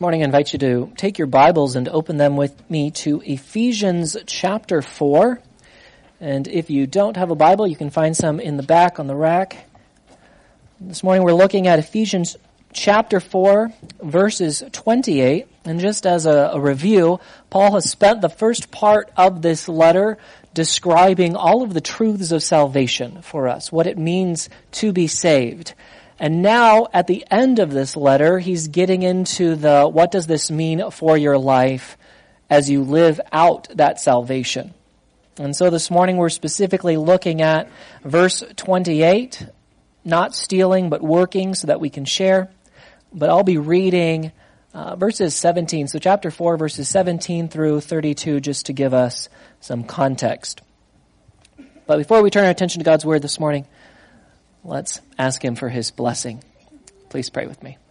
morning I invite you to take your Bibles and open them with me to Ephesians chapter 4. And if you don't have a Bible, you can find some in the back on the rack. This morning we're looking at Ephesians chapter 4, verses 28. And just as a review, Paul has spent the first part of this letter describing all of the truths of salvation for us, what it means to be saved. And now, at the end of this letter, he's getting into what does this mean for your life as you live out that salvation. And so this morning we're specifically looking at verse 28, not stealing but working so that we can share. But I'll be reading verses 17, so chapter 4, verses 17 through 32, just to give us some context. But before we turn our attention to God's Word this morning, let's ask Him for His blessing. Please pray with me.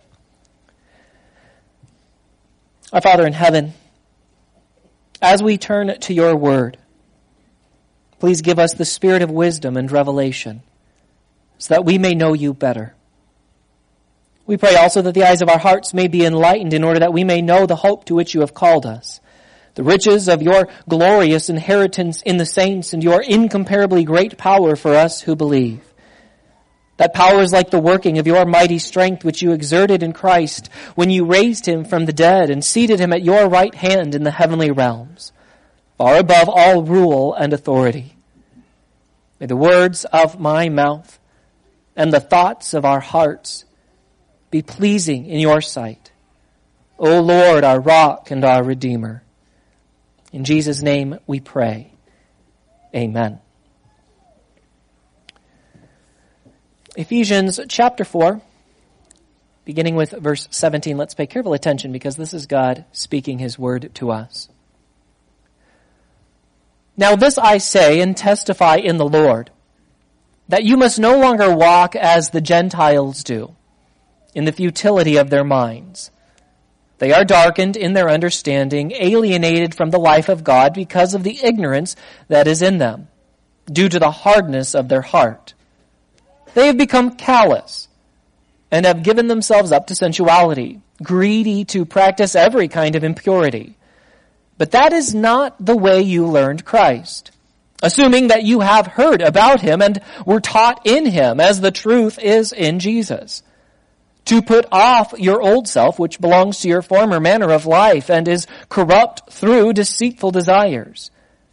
Our Father in heaven, as we turn to your Word, please give us the spirit of wisdom and revelation so that we may know you better. We pray also that the eyes of our hearts may be enlightened in order that we may know the hope to which you have called us, the riches of your glorious inheritance in the saints and your incomparably great power for us who believe. That power is like the working of your mighty strength which you exerted in Christ when you raised him from the dead and seated him at your right hand in the heavenly realms, far above all rule and authority. May the words of my mouth and the thoughts of our hearts be pleasing in your sight, O Lord, our rock and our Redeemer. In Jesus' name we pray. Amen. Ephesians chapter 4, beginning with verse 17. Let's pay careful attention because this is God speaking his word to us. Now this I say and testify in the Lord, that you must no longer walk as the Gentiles do, in the futility of their minds. They are darkened in their understanding, alienated from the life of God because of the ignorance that is in them, due to the hardness of their heart. They have become callous and have given themselves up to sensuality, greedy to practice every kind of impurity. But that is not the way you learned Christ, assuming that you have heard about him and were taught in him, as the truth is in Jesus, to put off your old self, which belongs to your former manner of life and is corrupt through deceitful desires,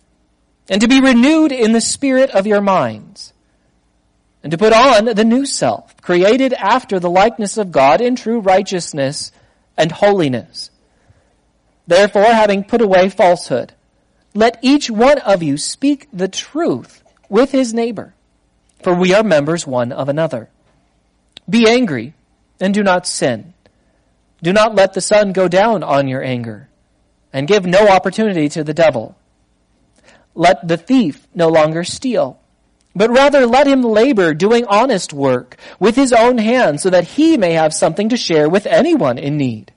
and to be renewed in the spirit of your minds, and to put on the new self, created after the likeness of God in true righteousness and holiness. Therefore, having put away falsehood, let each one of you speak the truth with his neighbor, for we are members one of another. Be angry and do not sin. Do not let the sun go down on your anger, and give no opportunity to the devil. Let the thief no longer steal, but rather let him labor doing honest work with his own hands so that he may have something to share with anyone in need.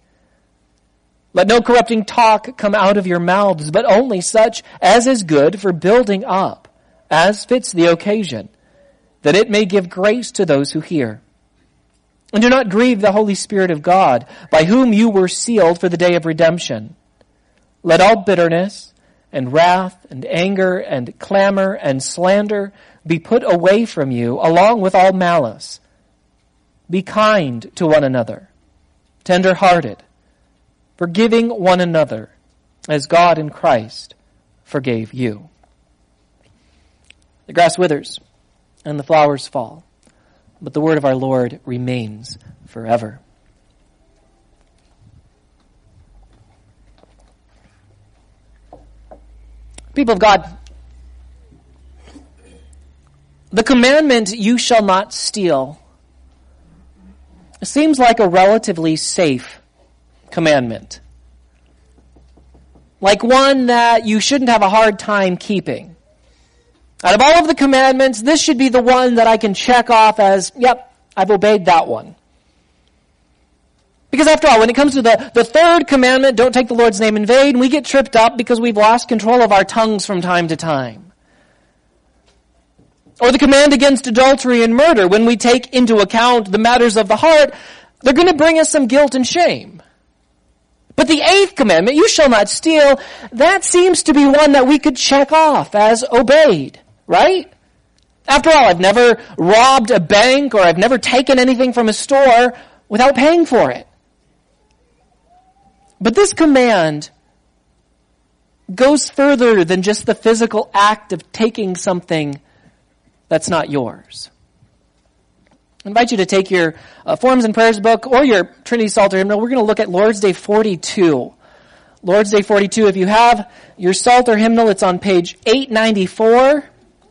Let no corrupting talk come out of your mouths, but only such as is good for building up, as fits the occasion, that it may give grace to those who hear. And do not grieve the Holy Spirit of God, by whom you were sealed for the day of redemption. Let all bitterness and wrath and anger and clamor and slander be put away from you, along with all malice. Be kind to one another, tender-hearted, forgiving one another, as God in Christ forgave you. The grass withers and the flowers fall, but the word of our Lord remains forever. People of God, the commandment, you shall not steal, seems like a relatively safe commandment. Like one that you shouldn't have a hard time keeping. Out of all of the commandments, this should be the one that I can check off as, yep, I've obeyed that one. Because after all, when it comes to the third commandment, don't take the Lord's name in vain, we get tripped up because we've lost control of our tongues from time to time. Or the command against adultery and murder, when we take into account the matters of the heart, they're going to bring us some guilt and shame. commandment, you shall not steal, that seems to be one that we could check off as obeyed, right? After all, I've never robbed a bank or I've never taken anything from a store without paying for it. But this command goes further than just the physical act of taking something that's not yours. I invite you to take your Forms and Prayers book or your Trinity Psalter hymnal. We're going to look at Lord's Day 42. Lord's Day 42, if you have your Psalter hymnal, it's on page 894.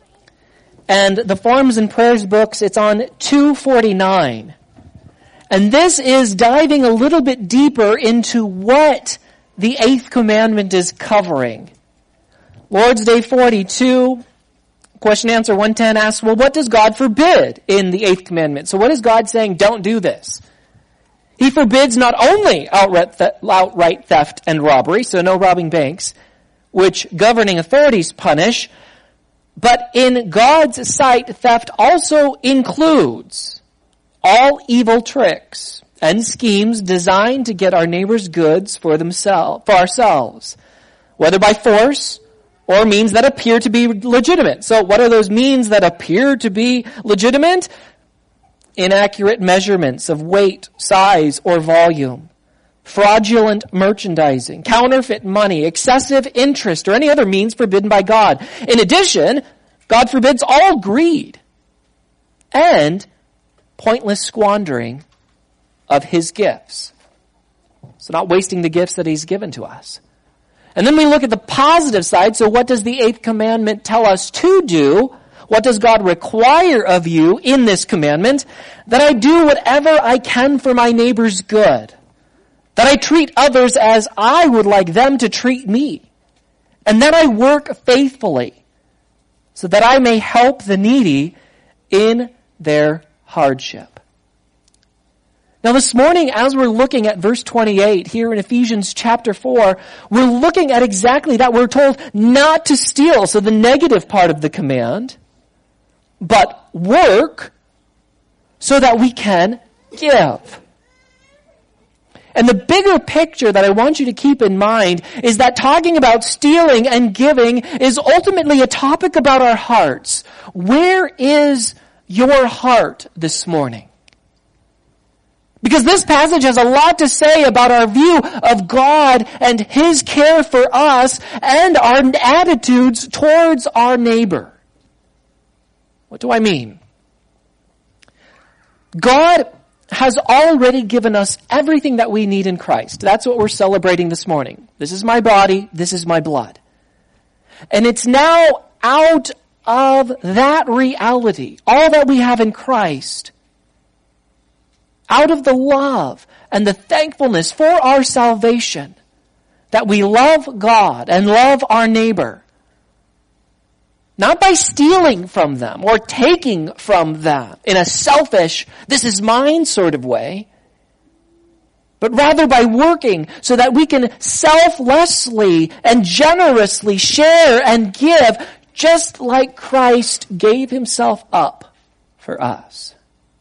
And the Forms and Prayers books, it's on 249. And this is diving a little bit deeper into what the eighth commandment is covering. Lord's Day 42, question answer 110 asks, well, what does God forbid in the eighth commandment? So what is God saying? Don't do this. He forbids not only outright theft and robbery, so no robbing banks, which governing authorities punish, but in God's sight, theft also includes all evil tricks and schemes designed to get our neighbor's goods for ourselves, whether by force or means that appear to be legitimate. So what are those means that appear to be legitimate? Inaccurate measurements of weight, size, or volume, fraudulent merchandising, counterfeit money, excessive interest, or any other means forbidden by God. In addition, God forbids all greed and pointless squandering of His gifts. So not wasting the gifts that He's given to us. And then we look at the positive side. So what does the eighth commandment tell us to do? What does God require of you in this commandment? That I do whatever I can for my neighbor's good. That I treat others as I would like them to treat me. And that I work faithfully so that I may help the needy in their hardship. Now this morning, as we're looking at verse 28 here in Ephesians chapter 4, we're looking at exactly that. We're told not to steal, so the negative part of the command, but work so that we can give. And the bigger picture that I want you to keep in mind is that talking about stealing and giving is ultimately a topic about our hearts. Where is your heart this morning? Because this passage has a lot to say about our view of God and His care for us and our attitudes towards our neighbor. What do I mean? God has already given us everything that we need in Christ. That's what we're celebrating this morning. This is my body, this is my blood. And it's now out of that reality, all that we have in Christ, out of the love and the thankfulness for our salvation, that we love God and love our neighbor, not by stealing from them or taking from them in a selfish, this is mine sort of way, but rather by working so that we can selflessly and generously share and give just like Christ gave Himself up for us.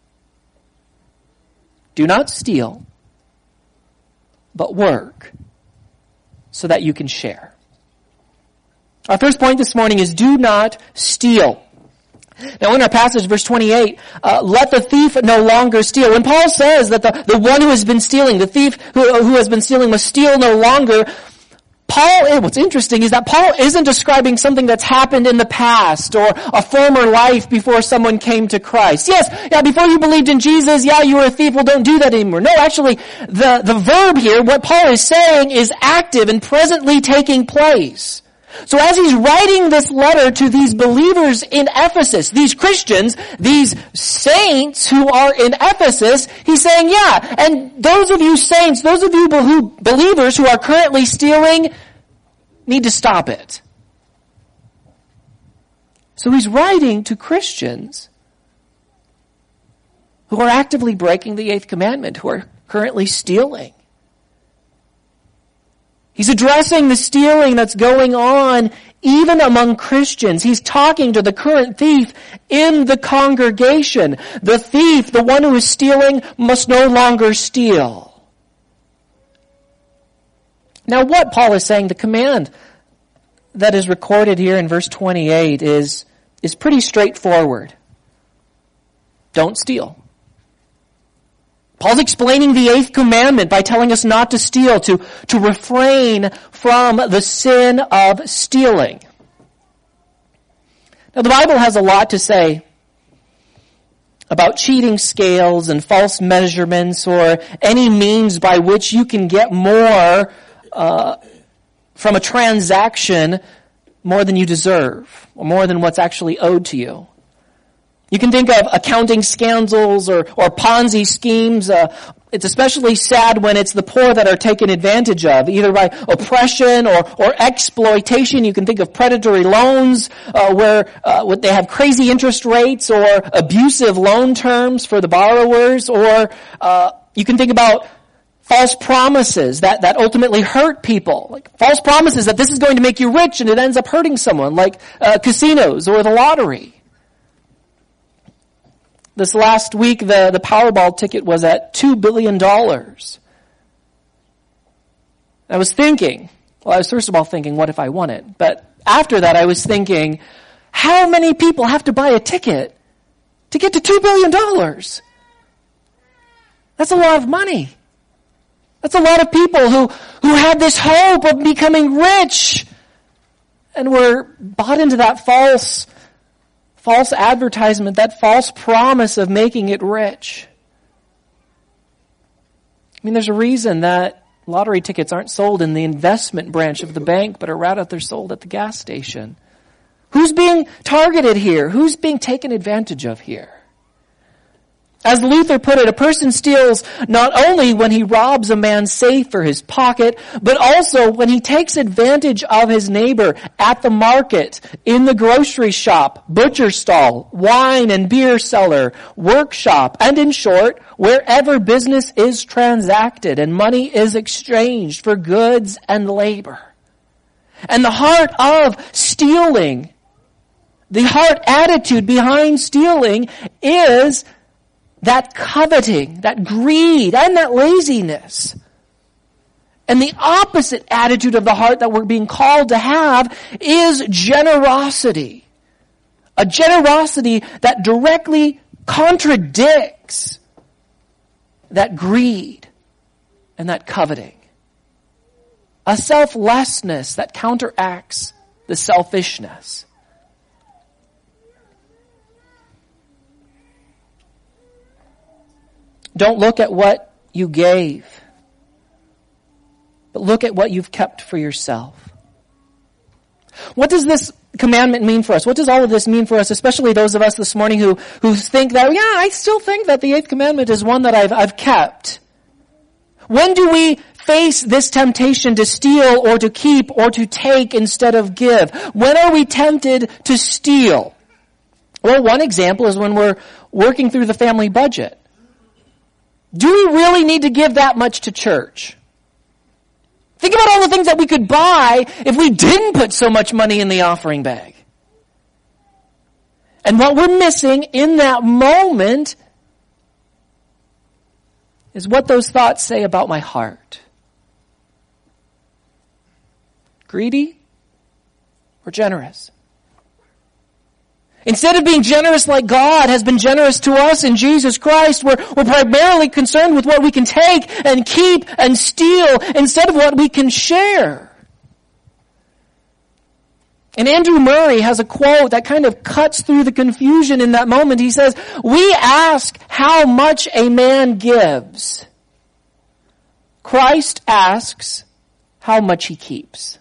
Do not steal, but work so that you can share. Our first point this morning is do not steal. Now in our passage, verse 28, let the thief no longer steal. When Paul says that the one who has been stealing, the thief who has been stealing must steal no longer, what's interesting is that Paul isn't describing something that's happened in the past or a former life before someone came to Christ. Yes, before you believed in Jesus, you were a thief, well don't do that anymore. No, actually, the verb here, what Paul is saying is active and presently taking place. So as he's writing this letter to these believers in Ephesus, these Christians, these saints who are in Ephesus, he's saying, and those of you saints, those of you believers who are currently stealing, need to stop it. So he's writing to Christians who are actively breaking the eighth commandment, who are currently stealing. He's addressing the stealing that's going on even among Christians. He's talking to the current thief in the congregation. The thief, the one who is stealing, must no longer steal. Now what Paul is saying, the command that is recorded here in verse 28 is pretty straightforward. Don't steal. Paul's explaining the 8th commandment by telling us not to steal, to refrain from the sin of stealing. Now the Bible has a lot to say about cheating scales and false measurements or any means by which you can get more from a transaction more than you deserve or more than what's actually owed to you. You can think of accounting scandals or Ponzi schemes. It's especially sad when it's the poor that are taken advantage of, either by oppression or exploitation. You can think of predatory loans where they have crazy interest rates or abusive loan terms for the borrowers. Or you can think about false promises that ultimately hurt people. Like false promises that this is going to make you rich and it ends up hurting someone, like casinos or the lottery. This last week, the Powerball ticket was at $2 billion. I was first of all thinking, what if I won it? But after that, I was thinking, how many people have to buy a ticket to get to $2 billion? That's a lot of money. That's a lot of people who had this hope of becoming rich and were bought into that false advertisement, that false promise of making it rich. I mean, there's a reason that lottery tickets aren't sold in the investment branch of the bank, but are rather they're sold at the gas station. Who's being targeted here? Who's being taken advantage of here? As Luther put it, a person steals not only when he robs a man's safe or his pocket, but also when he takes advantage of his neighbor at the market, in the grocery shop, butcher stall, wine and beer cellar, workshop, and in short, wherever business is transacted and money is exchanged for goods and labor. And the heart of stealing, the heart attitude behind stealing is that coveting, that greed, and that laziness. And the opposite attitude of the heart that we're being called to have is generosity. A generosity that directly contradicts that greed and that coveting. A selflessness that counteracts the selfishness. Don't look at what you gave, but look at what you've kept for yourself. What does this commandment mean for us? What does all of this mean for us, especially those of us this morning who think that, I still think that the 8th commandment is one that I've kept. When do we face this temptation to steal or to keep or to take instead of give? When are we tempted to steal? Well, one example is when we're working through the family budget. Do we really need to give that much to church? Think about all the things that we could buy if we didn't put so much money in the offering bag. And what we're missing in that moment is what those thoughts say about my heart. Greedy or generous? Instead of being generous like God has been generous to us in Jesus Christ, we're primarily concerned with what we can take and keep and steal instead of what we can share. And Andrew Murray has a quote that kind of cuts through the confusion in that moment. He says, "We ask how much a man gives. Christ asks how much he keeps."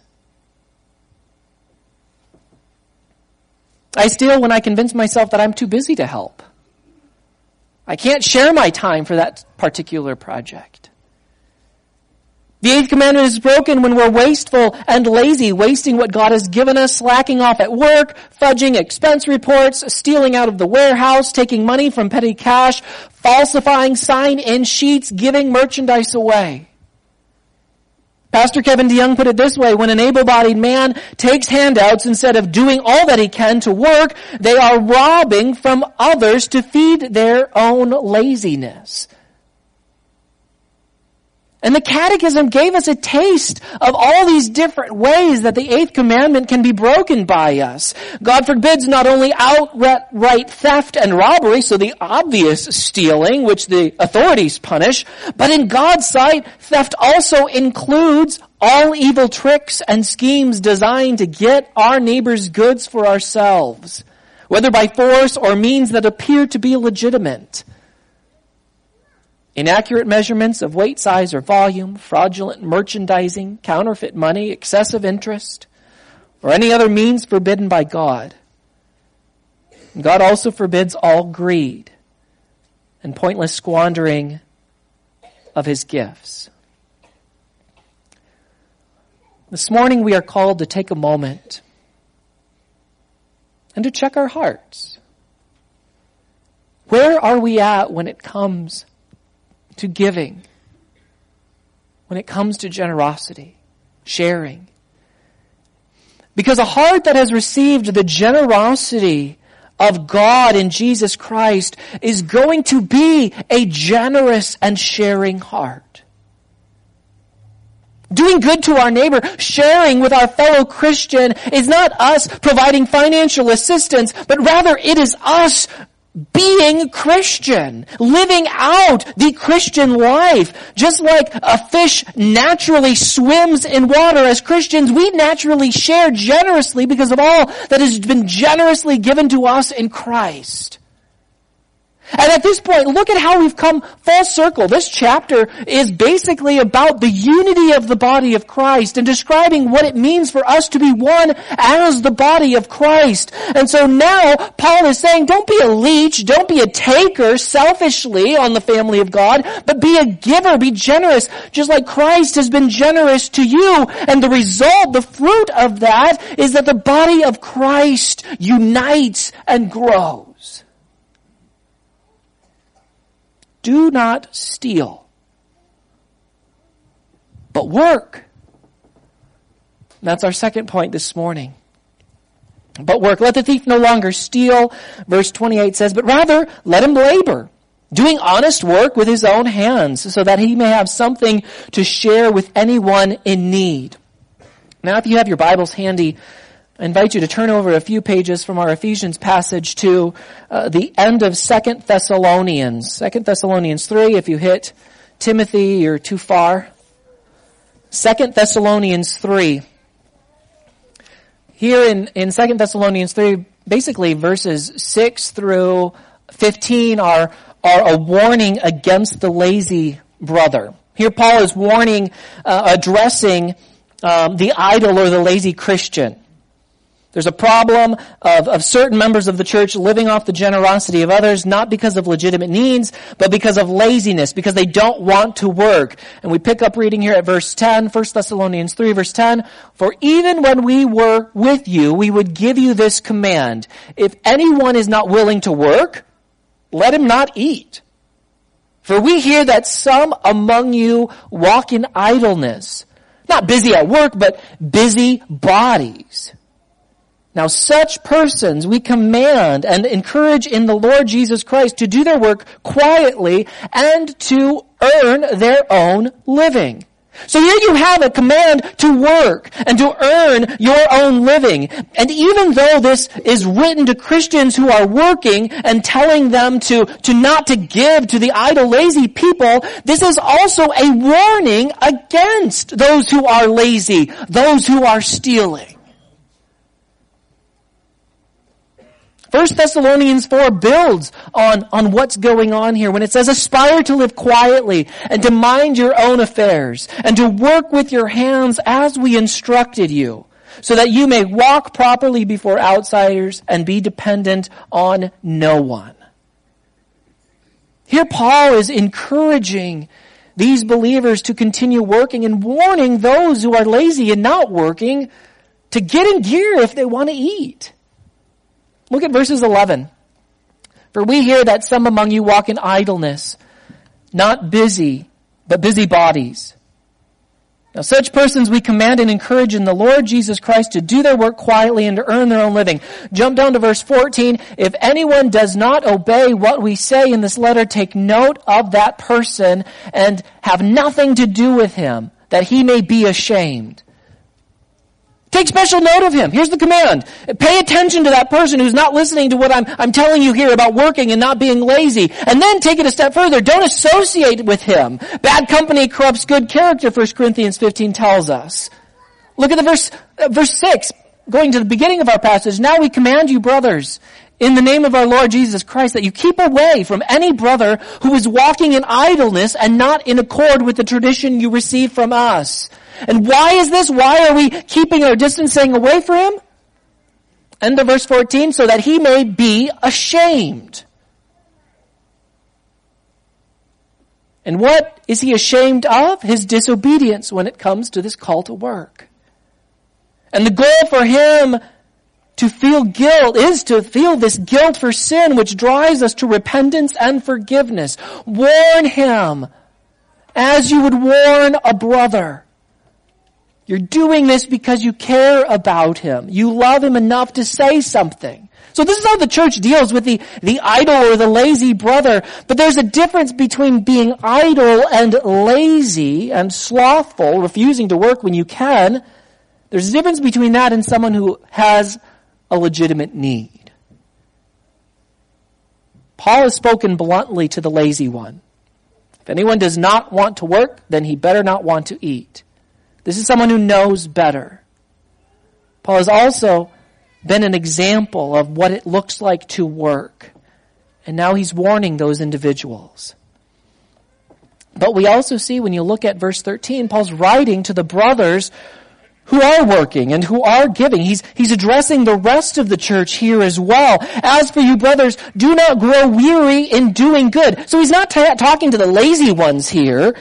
I steal when I convince myself that I'm too busy to help. I can't share my time for that particular project. The 8th commandment is broken when we're wasteful and lazy, wasting what God has given us, slacking off at work, fudging expense reports, stealing out of the warehouse, taking money from petty cash, falsifying sign-in sheets, giving merchandise away. Pastor Kevin DeYoung put it this way: when an able-bodied man takes handouts instead of doing all that he can to work, they are robbing from others to feed their own laziness. And the Catechism gave us a taste of all these different ways that the eighth commandment can be broken by us. God forbids not only outright theft and robbery, so the obvious stealing, which the authorities punish, but in God's sight, theft also includes all evil tricks and schemes designed to get our neighbor's goods for ourselves, whether by force or means that appear to be legitimate. Inaccurate measurements of weight, size, or volume, fraudulent merchandising, counterfeit money, excessive interest, or any other means forbidden by God. God also forbids all greed and pointless squandering of his gifts. This morning we are called to take a moment and to check our hearts. Where are we at when it comes to giving, when it comes to generosity, sharing? Because a heart that has received the generosity of God in Jesus Christ is going to be a generous and sharing heart. Doing good to our neighbor, sharing with our fellow Christian, is not us providing financial assistance, but rather it is us being Christian, living out the Christian life. Just like a fish naturally swims in water, as Christians, we naturally share generously because of all that has been generously given to us in Christ. And at this point, look at how we've come full circle. This chapter is basically about the unity of the body of Christ and describing what it means for us to be one as the body of Christ. And so now Paul is saying, don't be a leech, don't be a taker selfishly on the family of God, but be a giver, be generous, just like Christ has been generous to you. And the result, the fruit of that, is that the body of Christ unites and grows. Do not steal, but work. That's our second point this morning. But work. Let the thief no longer steal, verse 28 says, but rather let him labor, doing honest work with his own hands, so that he may have something to share with anyone in need. Now, if you have your Bibles handy, I invite you to turn over a few pages from our Ephesians passage to the end of 2 Thessalonians. 2 Thessalonians 3, if you hit Timothy, you're too far. 2 Thessalonians 3. Here in 2 Thessalonians 3, basically verses 6 through 15 are a warning against the lazy brother. Here Paul is warning, addressing the idle or the lazy Christian. There's a problem of certain members of the church living off the generosity of others, not because of legitimate needs, but because of laziness, because they don't want to work. And we pick up reading here at verse 10, 1 Thessalonians 3, verse 10, for even when we were with you, we would give you this command. If anyone is not willing to work, let him not eat. For we hear that some among you walk in idleness, not busy at work, but busy bodies. Now such persons we command and encourage in the Lord Jesus Christ to do their work quietly and to earn their own living. So here you have a command to work and to earn your own living. And even though this is written to Christians who are working and telling them to not to give to the idle, lazy people, this is also a warning against those who are lazy, those who are stealing. 1 Thessalonians 4 builds on what's going on here when it says, aspire to live quietly and to mind your own affairs and to work with your hands as we instructed you, so that you may walk properly before outsiders and be dependent on no one. Here Paul is encouraging these believers to continue working and warning those who are lazy and not working to get in gear if they want to eat. Look at verses 11. For we hear that some among you walk in idleness, not busy, but busy bodies. Now such persons we command and encourage in the Lord Jesus Christ to do their work quietly and to earn their own living. Jump down to verse 14. If anyone does not obey what we say in this letter, take note of that person and have nothing to do with him, that he may be ashamed. Take special note of him. Here's the command. Pay attention to that person who's not listening to what I'm telling you here about working and not being lazy. And then take it a step further. Don't associate with him. Bad company corrupts good character, 1 Corinthians 15 tells us. Look at the verse 6, going to the beginning of our passage. Now we command you, brothers, in the name of our Lord Jesus Christ, that you keep away from any brother who is walking in idleness and not in accord with the tradition you received from us. And why is this? Why are we keeping our distance, staying away from him? End of verse 14, so that he may be ashamed. And what is he ashamed of? His disobedience when it comes to this call to work. And the goal for him to feel guilt is to feel this guilt for sin, which drives us to repentance and forgiveness. Warn him as you would warn a brother. You're doing this because you care about him. You love him enough to say something. So this is how the church deals with the idle or the lazy brother. But there's a difference between being idle and lazy and slothful, refusing to work when you can. There's a difference between that and someone who has a legitimate need. Paul has spoken bluntly to the lazy one. If anyone does not want to work, then he better not want to eat. This is someone who knows better. Paul has also been an example of what it looks like to work. And now he's warning those individuals. But we also see when you look at verse 13, Paul's writing to the brothers who are working and who are giving. He's addressing the rest of the church here as well. As for you brothers, do not grow weary in doing good. So he's not talking to the lazy ones here.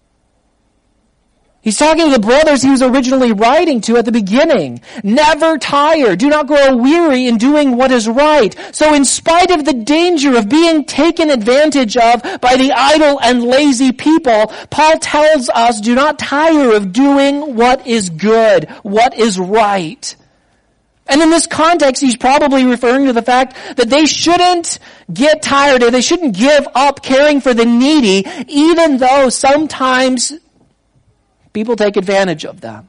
He's talking to the brothers he was originally writing to at the beginning. Never tire. Do not grow weary in doing what is right. So in spite of the danger of being taken advantage of by the idle and lazy people, Paul tells us do not tire of doing what is good, what is right. And in this context, he's probably referring to the fact that they shouldn't get tired or they shouldn't give up caring for the needy, even though sometimes people take advantage of them.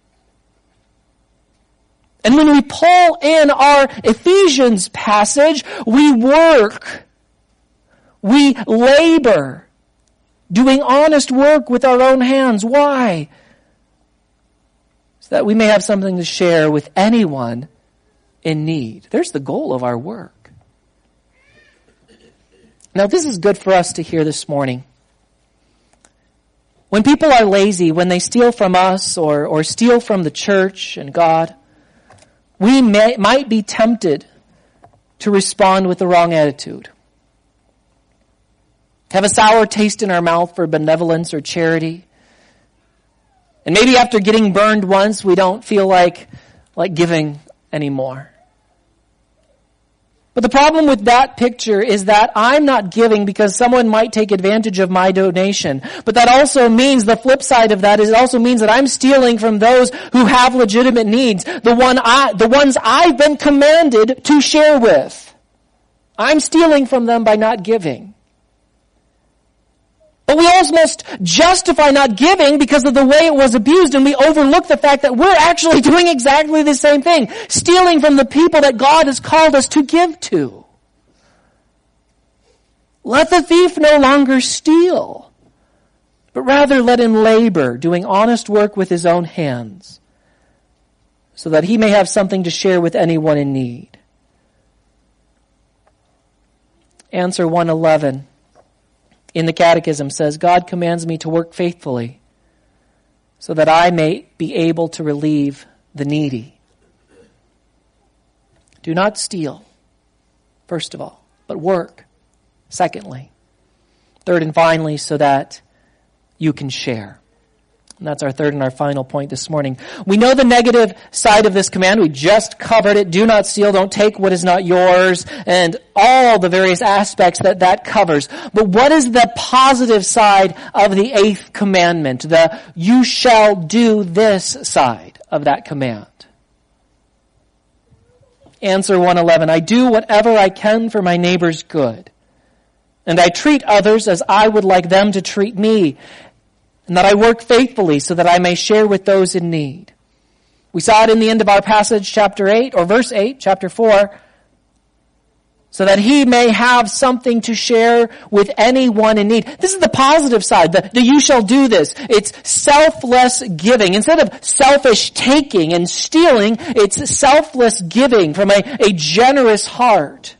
And when we pull in our Ephesians passage, we work, we labor, doing honest work with our own hands. Why? So that we may have something to share with anyone in need. There's the goal of our work. Now, this is good for us to hear this morning. When people are lazy, when they steal from us or steal from the church and God, we might be tempted to respond with the wrong attitude. Have a sour taste in our mouth for benevolence or charity. And maybe after getting burned once, we don't feel like giving anymore. But the problem with that picture is that I'm not giving because someone might take advantage of my donation. But that also means, the flip side of that is it also means that I'm stealing from those who have legitimate needs. The ones I've been commanded to share with. I'm stealing from them by not giving. But we almost justify not giving because of the way it was abused, and we overlook the fact that we're actually doing exactly the same thing, stealing from the people that God has called us to give to. Let the thief no longer steal, but rather let him labor, doing honest work with his own hands, so that he may have something to share with anyone in need. Answer 111. In the Catechism says, God commands me to work faithfully so that I may be able to relieve the needy. Do not steal, first of all, but work, secondly. Third and finally, so that you can share. And that's our third and our final point this morning. We know the negative side of this command. We just covered it. Do not steal. Don't take what is not yours. And all the various aspects that covers. But what is the positive side of the eighth commandment? The you shall do this side of that command. Answer 1:11. I do whatever I can for my neighbor's good. And I treat others as I would like them to treat me. And that I work faithfully so that I may share with those in need. We saw it in the end of our passage, chapter 8, or verse 8, chapter 4. So that he may have something to share with anyone in need. This is the positive side, the you shall do this. It's selfless giving. Instead of selfish taking and stealing, it's selfless giving from a generous heart.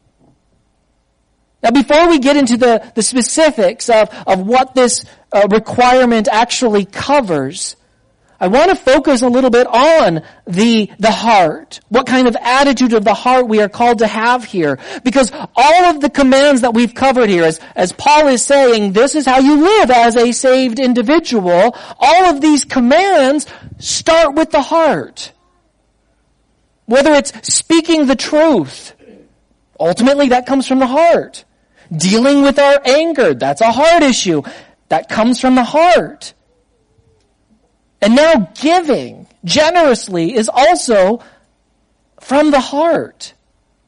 Now before we get into the specifics of what this requirement actually covers, I want to focus a little bit on the heart. What kind of attitude of the heart we are called to have here. Because all of the commands that we've covered here, as Paul is saying, this is how you live as a saved individual. All of these commands start with the heart. Whether it's speaking the truth, ultimately that comes from the heart. Dealing with our anger, that's a heart issue. That comes from the heart. And now giving generously is also from the heart.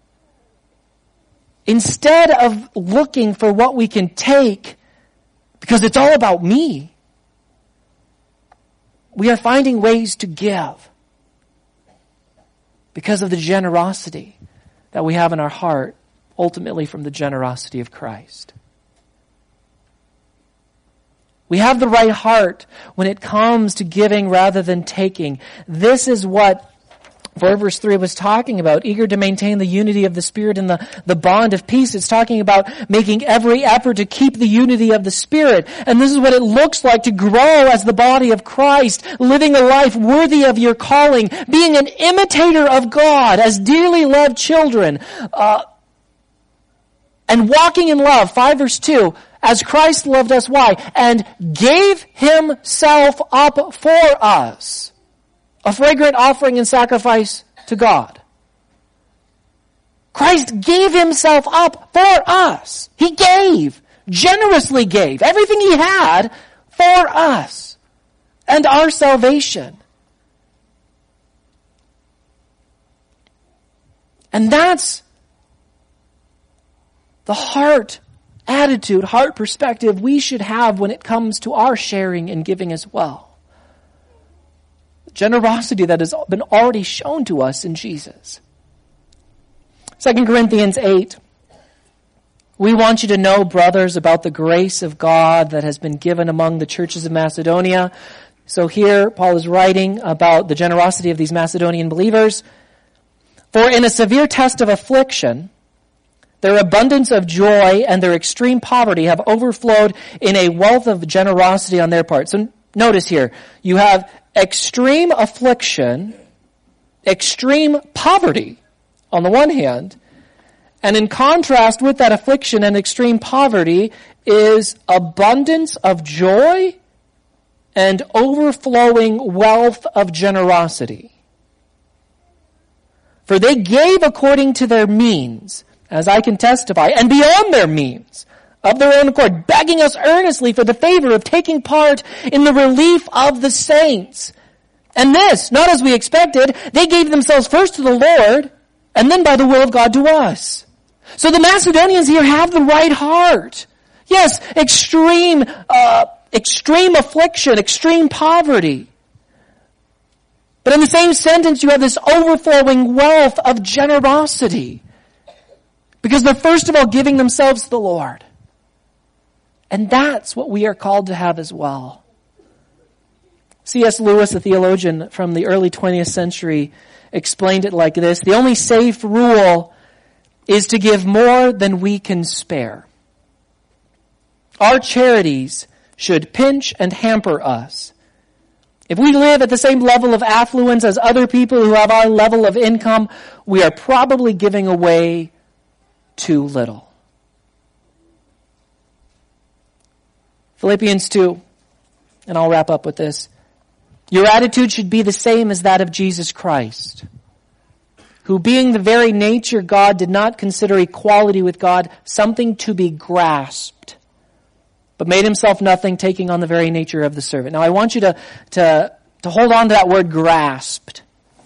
Instead of looking for what we can take, because it's all about me, we are finding ways to give because of the generosity that we have in our heart, ultimately from the generosity of Christ. We have the right heart when it comes to giving rather than taking. This is what verse 3 was talking about, eager to maintain the unity of the Spirit and the bond of peace. It's talking about making every effort to keep the unity of the Spirit. And this is what it looks like to grow as the body of Christ, living a life worthy of your calling, being an imitator of God as dearly loved children, and walking in love, 5 verse 2, as Christ loved us, why? And gave himself up for us, a fragrant offering and sacrifice to God. Christ gave himself up for us. He gave, generously gave, everything he had for us and our salvation. And that's the heart attitude, heart perspective we should have when it comes to our sharing and giving as well. Generosity that has been already shown to us in Jesus. 2 Corinthians 8. We want you to know, brothers, about the grace of God that has been given among the churches of Macedonia. So here Paul is writing about the generosity of these Macedonian believers. For in a severe test of affliction, their abundance of joy and their extreme poverty have overflowed in a wealth of generosity on their part. So notice here, you have extreme affliction, extreme poverty on the one hand, and in contrast with that affliction and extreme poverty is abundance of joy and overflowing wealth of generosity. For they gave according to their means, as I can testify, and beyond their means, of their own accord, begging us earnestly for the favor of taking part in the relief of the saints. And this, not as we expected, they gave themselves first to the Lord, and then by the will of God to us. So the Macedonians here have the right heart. Yes, extreme affliction, extreme poverty. But in the same sentence, you have this overflowing wealth of generosity. Because they're first of all giving themselves to the Lord. And that's what we are called to have as well. C.S. Lewis, a theologian from the early 20th century, explained it like this: the only safe rule is to give more than we can spare. Our charities should pinch and hamper us. If we live at the same level of affluence as other people who have our level of income, we are probably giving away too little. Philippians 2, And I'll wrap up with this. Your attitude should be the same as that of Jesus Christ, who being the very nature God did not consider equality with God something to be grasped, but made himself nothing, taking on the very nature of the servant. Now I want you to hold on to that word grasped.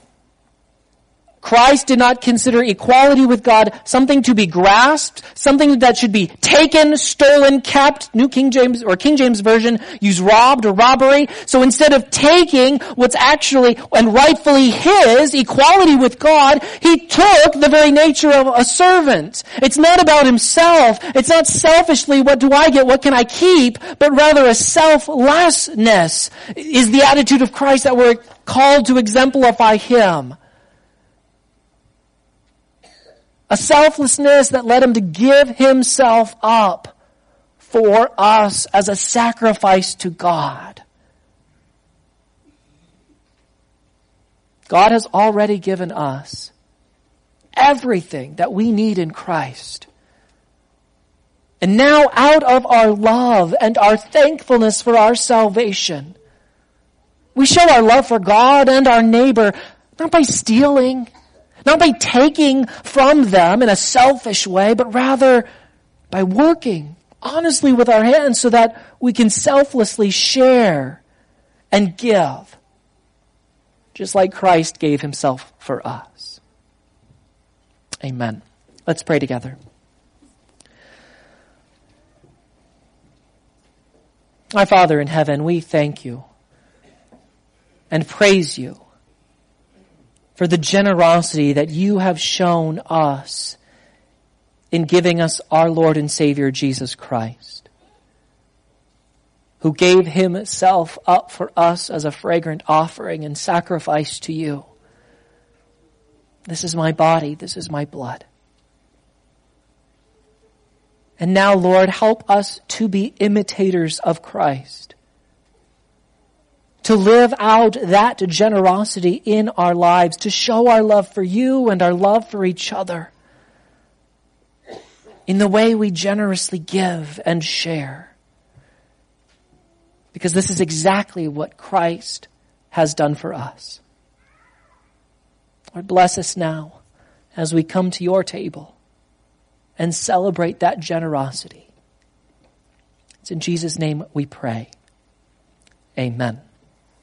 Christ did not consider equality with God something to be grasped, something that should be taken, stolen, kept. New King James or King James Version use robbed or robbery. So instead of taking what's actually and rightfully his, equality with God, he took the very nature of a servant. It's not about himself. It's not selfishly, what do I get, what can I keep, but rather a selflessness is the attitude of Christ that we're called to exemplify him. A selflessness that led him to give himself up for us as a sacrifice to God. God has already given us everything that we need in Christ. And now out of our love and our thankfulness for our salvation, we show our love for God and our neighbor not by stealing, not by taking from them in a selfish way, but rather by working honestly with our hands so that we can selflessly share and give, just like Christ gave himself for us. Amen. Let's pray together. Our Father in heaven, we thank you and praise you for the generosity that you have shown us in giving us our Lord and Savior Jesus Christ, who gave himself up for us as a fragrant offering and sacrifice to you. This is my body, this is my blood. And now, Lord, help us to be imitators of Christ, to live out that generosity in our lives, to show our love for you and our love for each other in the way we generously give and share. Because this is exactly what Christ has done for us. Lord, bless us now as we come to your table and celebrate that generosity. It's in Jesus' name we pray. Amen.